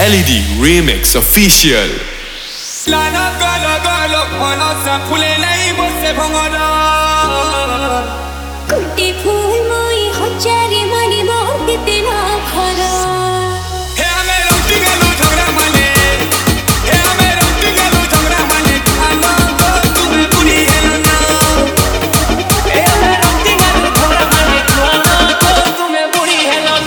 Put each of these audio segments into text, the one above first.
LED Remix Official. Lana gala gala khana sa phule nahi bose bhangara कुटी फूल मोई Hazare money बहुत तेरा भरा हे हमें रोटी गलो झगड़ा माने हे हमें रोटी गलो झगड़ा माने खाना तो तुम्हें बुरी है ना हे हमें रोटी गलो झगड़ा माने खाना तो तुम्हें बुरी है ना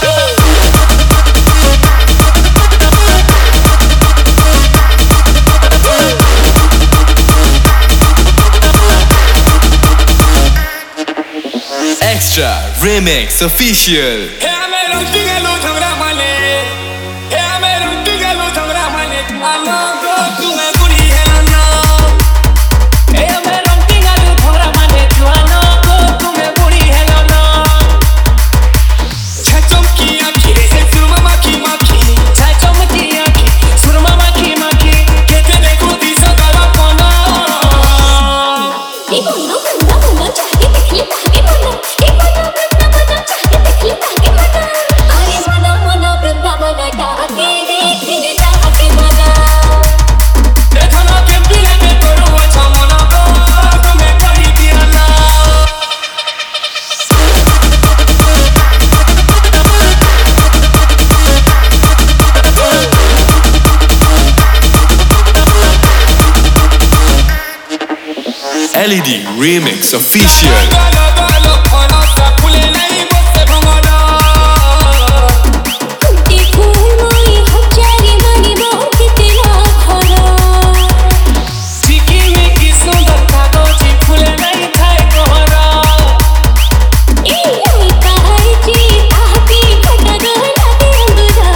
Extra Remix Official. हे हमें रोटी गलो झगड़ा माने हे हमें रोटी गलो झगड़ा माने खाना तो तुम्हें बुरी है ना हे हमें रोटी गलो झगड़ा माने खाना तो तुम्हें बुरी है ना छचम की आँखी रे सुरमा माखी माखी छचम की आँखी सुरमा माखी माखी कहते देखो दिशा गला कोना ये बोलो बंदा बोलो चाहे देखले ताके बोलो ये बोलो बंदा बोलो चाहे देखले ताके बोलो अरे मना मना बंदा मना ताके देखले ताके बोलो देखो ना के पीले पे करो अच्छा मना तो तुम्हें करी दिया ना LED Remix Official. गलो गलो खाना सा फूले नहीं बसे भंगड़ा कुटी फूल मोई हजारे मनी बहुत तेरा भरा चिकी मिकी सुंदर कागजी फूले नहीं खाए कोहरा ए ओई काहे जी ताती फटा गला दे अंगुरा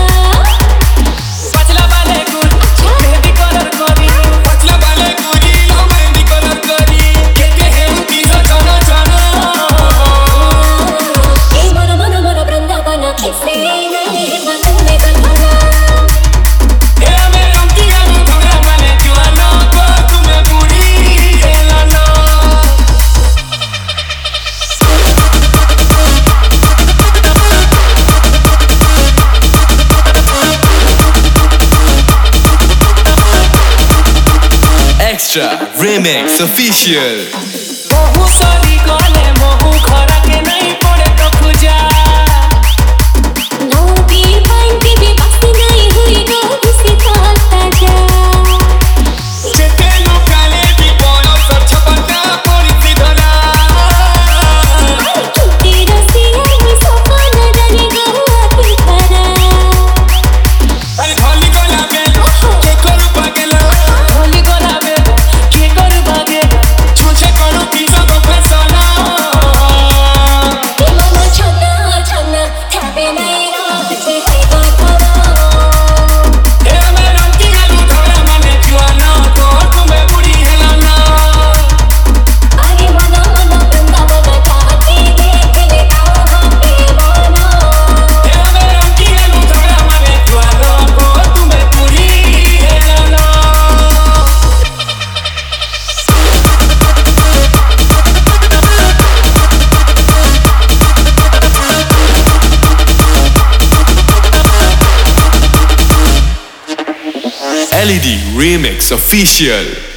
पतला वाले गुड़ मेहंदी कलर करी पतला वाले गुड़ी लो मेहंदी कलर करी कहते हैं उनकी जाना जाना ए मनो मनो मनो वृंदावन किसे नहीं मन में बंधना हे हमें रोटी गलो झगड़ा माने दीवाना को तुम्हें बुरी है ना Extra Remix Official. बहु सारी गाले बहु खरा के नहीं पड़े तो खुजा नो पी पाइंटी भी बस नहीं हुई नो किसी ताता जा जेते लुकाले दी बोलो सब छपटा पड़ी सी धरा छुट्टी रसिया में सपन डरे गोवा की खरा अरे धोली गोला बे के करू पागला धोली गोला बे के करू भागेला छुछे करू की सब फैसला ए मनो छना छना थाबे नहीं रात से है गोवा हे हमें रोटी गलो झगड़ा माने दीवाना तो तुम्हें बुरी है ना अरे मनो मनो वृंदावन ताके देखले ताके बोलो हे हमें रोटी गलो झगड़ा माने दीवाना तो तुम्हें बुरी है ना LED Remix Official.